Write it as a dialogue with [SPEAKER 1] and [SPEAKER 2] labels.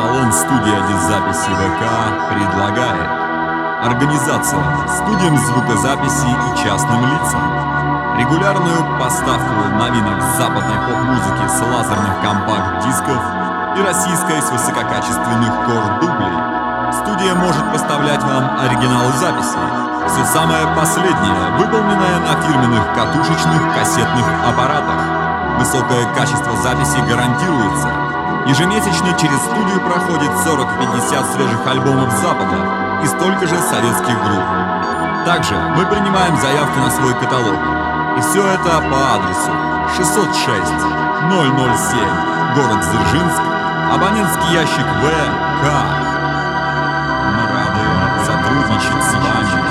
[SPEAKER 1] Салон студия диззаписи ВК предлагает организация студиям звукозаписи и частным лицам, регулярную поставку новинок западной поп-музыки с лазерных компакт-дисков и российской с высококачественных кор-дублей. Студия может поставлять вам оригиналы записей, все самое последнее, выполненное на фирменных катушечных кассетных аппаратах. Высокое качество записи гарантируется. Ежемесячно через студию проходит 40-50 свежих альбомов Запада и столько же советских групп. Также мы принимаем заявки на свой каталог. И все это по адресу 606 007, город Дзержинск, абонентский ящик ВК. Мы рады сотрудничать с вами.